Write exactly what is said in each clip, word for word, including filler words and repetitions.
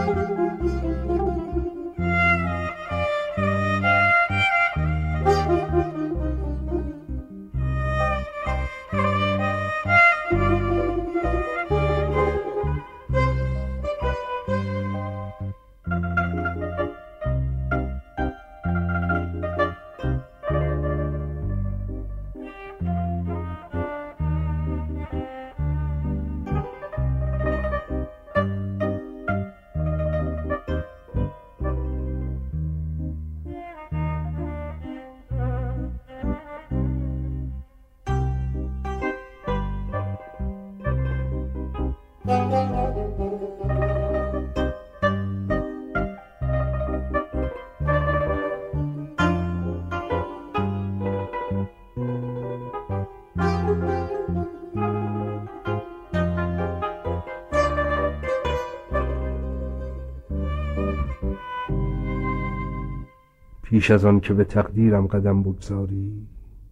پیش از آن که به تقدیرم قدم بگذاری،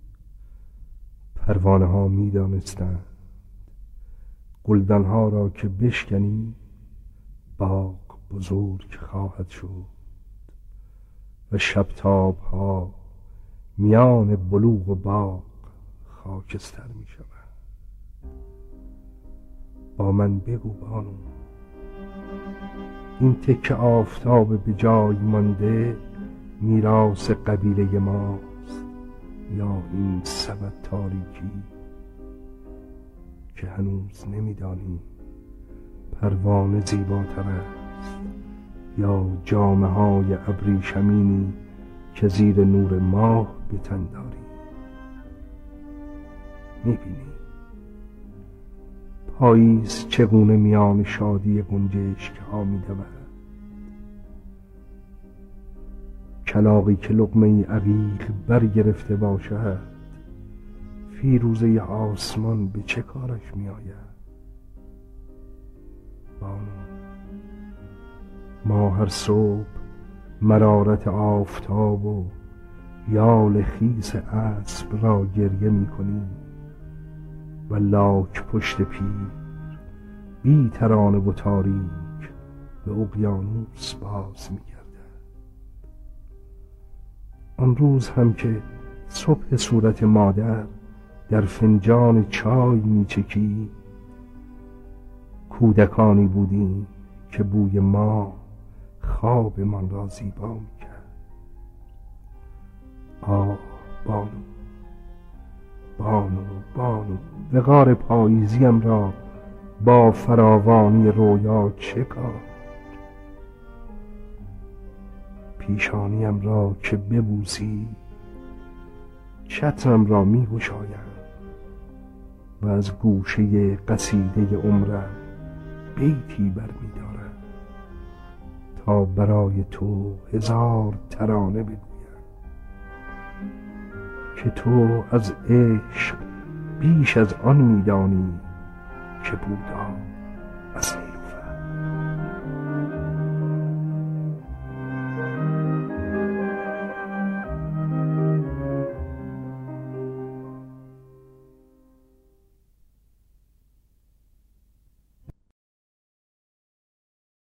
پروانه ها می دانستند گلدان ها را که بشکنی باغ بزرگ خواهد شد و شبتاب ها میان بلوغ و باغ خاکستر می شود. با من بگو بانو، این تکه آفتاب به جای مانده میراث قبیله ماست یا این سبد تاریکی که هنوز نمیدانیم پروانه زیباتر است یا جامه های ابریشمینی که زیر نور ماه به تن داریم. میبینی پاییز چگونه میان شادی گنجشک ها میدود، کلاغی که لقمه عقیق برگرفته باشد فیروزه آسمان به چه کارش می آید؟ بانو، ما هر صبح مرارت آفتاب و یال خیس اسب را گریه می کنیم و لاک پشت پیر بی ترانه و تاریک به اقیانوس باز می گردد. آن روز هم که صبح صورت مادر در فنجان چای می چکی، کودکانی بودیم که بوی ما خواب من را زیبا می کرد. آه بانو، بانو بانو، وقار پاییزیم را با فراوانی رویا چه کار؟ پیشانیم را که ببوسی چترم را می گشایم و از گوشه قصیده عمرم بیتی بر می دارم تا برای تو هزار ترانه بگویم که تو از عشق بیش از آن می دانی که بودا.